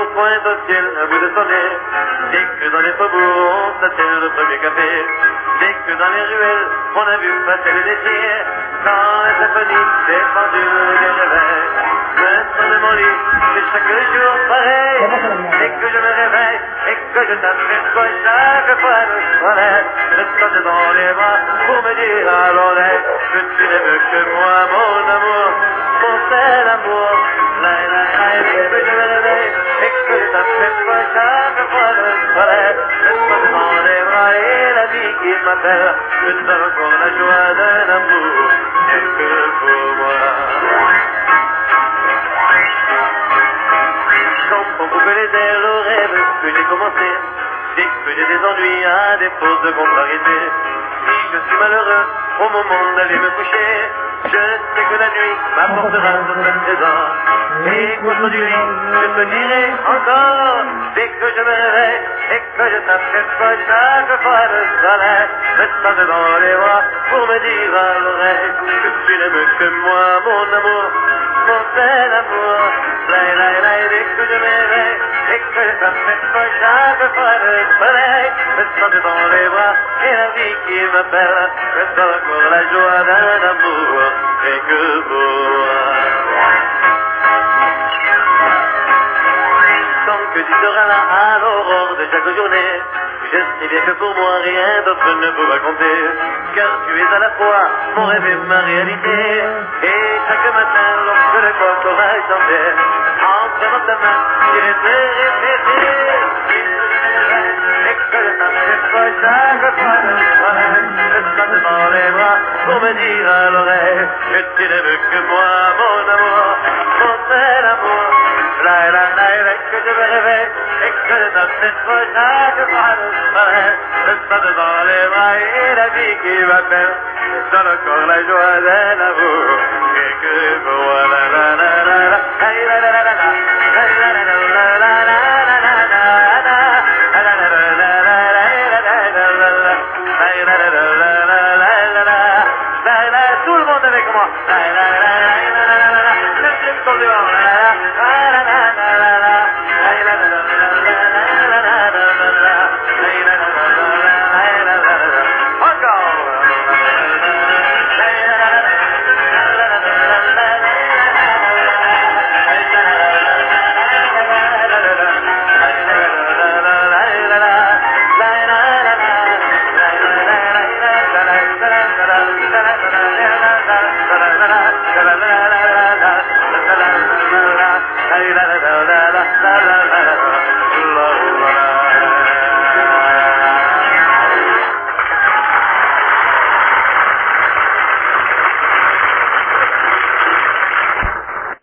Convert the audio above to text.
pointe au ciel un bout de sonnet. Dès que dans les faubourgs on s'attelle le premier café. Dès que dans les ruelles on a vu passer le laitier. Quand la symphonie des pendules des réveils. Maintenant de mon lit, c'est chaque jour pareil. Dès que je me réveille et que je t'aperçois chaque fois le soleil, je saute dans les bras pour me dire à l'oreille que tu n'aimes que moi, mon amour, mon seul amour. Dès que je me réveille et que je t'aperçois chaque fois le soleil, je saute dans les bras et la vie qui m'appelle, je sens encore la joie d'un amour, rien que pour moi. Quand on coupe les ailes au rêve que j'ai commencé, dès que j'ai des ennuis à défaut de contrariété, si je suis malheureux au moment d'aller me coucher, je sais que la nuit m'apportera son trésor. Et contre du lit, je te dirai encore, dès que je me réveille et que je t'aperçois chaque fois le soleil, me tente dans les bras pour me dire à l'oreille que tu n'aimes que moi, mon amour, mon seul amour. Dès que je me réveille et que je t'aperçois chaque fois le soleil, me tente dans les bras et la vie qui m'appelle, je sens encore la joie d'un amour, et que pour moi. Tant que tu seras là à l'aurore de chaque journée, je sais bien que pour moi rien d'autre ne pourra compter, car tu es à la fois mon rêve et ma réalité. Et chaque matin, lorsque le coq aura chanté, en prenant ta main, j'irai te répéter. Et que je t'aperçois chaque fois le soleil, je saute dans les bras pour me dire à l'oreille que tu n'aimes que moi, mon amour, mon seul amour. Que je me réveille et que je t'aperçois chaque fois le soleil, je saute dans les bras et la vie qui m'appelle, je donne encore la joie d'un amour, et que pour moi, la la la la la la la la la la.